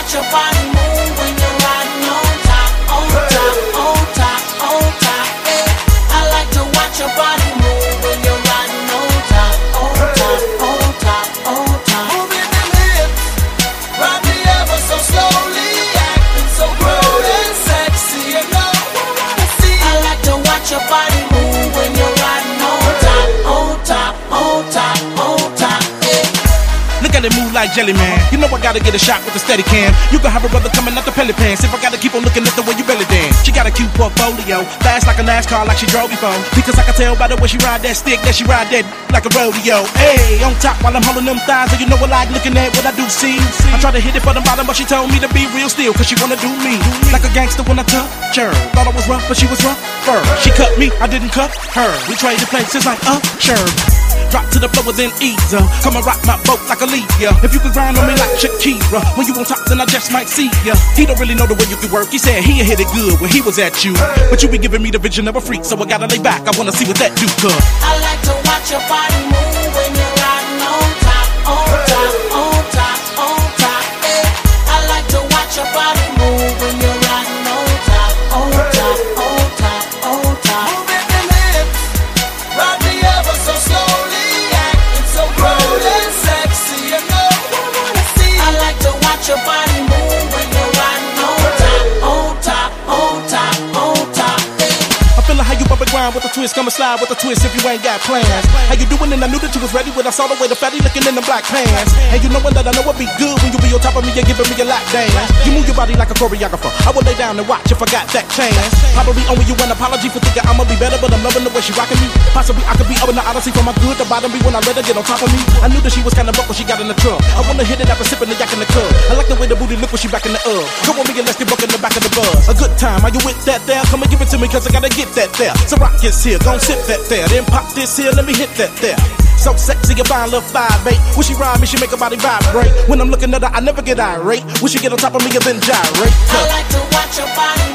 watch your body move when you're riding on top, on top, on top, on top. Yeah. I like to watch your body move when you're riding on top, on top, on top, on top. Moving them hips, ride me ever so slowly, acting so rude and sexy. You know what I see. I like to watch your body move when you're riding on top, on top, on top, on top. Look at it move like jelly, man. You know I gotta get a shot with the steady cam. You gon' have a brother coming out the pellet pants if I gotta keep on looking at the way you belly dance. She got a cute portfolio, fast like a NASCAR, like she drove before. Because I can tell by the way she ride that stick that she ride that like a rodeo. Hey, on top while I'm holding them thighs, so you know I like looking at what I do see. I try to hit it for the bottom, but she told me to be real still, cause she wanna do me like a gangster when I touch her. Thought I was rough, but she was rougher. She cut me, I didn't cut her. We traded places like sure. Drop to the floor, then ease her. Come and rock my boat like a leader. If you can grind on me like Shakira, when you on top, then I just might see ya. He don't really know the way you can work. He said he'd hit it good when he was at you, but you be giving me the vision of a freak, so I gotta lay back. I wanna see what that do, cuz I like to watch your body move when you're riding on top, on top, on top, on top. Yeah. I like to watch your body move when you're riding on top, on top, on top, on top. Moving them hips, ride me ever so slowly, acting so bold and sexy. You know what I wanna see. I like to watch your body move when you're riding on top, on top, on top, on top. I feel like how you bump and grind with a twist, come and slide with a twist if you ain't got plans. How you doing? And I knew that you was ready when I saw the way the fatty looking in the black pants. And you knowing that I know it be good when you be on top of me and giving me a lap dance. You move your body like a choreographer. I would lay down and watch if I got that chance. Probably owing you an apology for thinking I'ma be better, but I'm loving the way she rocking me. Possibly I could be up in the odyssey from my good to bottom me when I let her get on top of me. I knew that she was kinda buck when she got in the truck. I wanna hit it after sipping the yak in the club. I like the way the booty look when she back in the Come on me and let's get buck in the back of the buzz. A good time, are you with that there? Come and give it to me cause I gotta get that there. So rock gets here, gon' sip that there. Then pop this here, let me hit that there. So sexy, a fine little 5'8". When she ride me, she make her body vibrate. When I'm looking at her, I never get irate. When she get on top of me, and then gyrate. I like to watch your body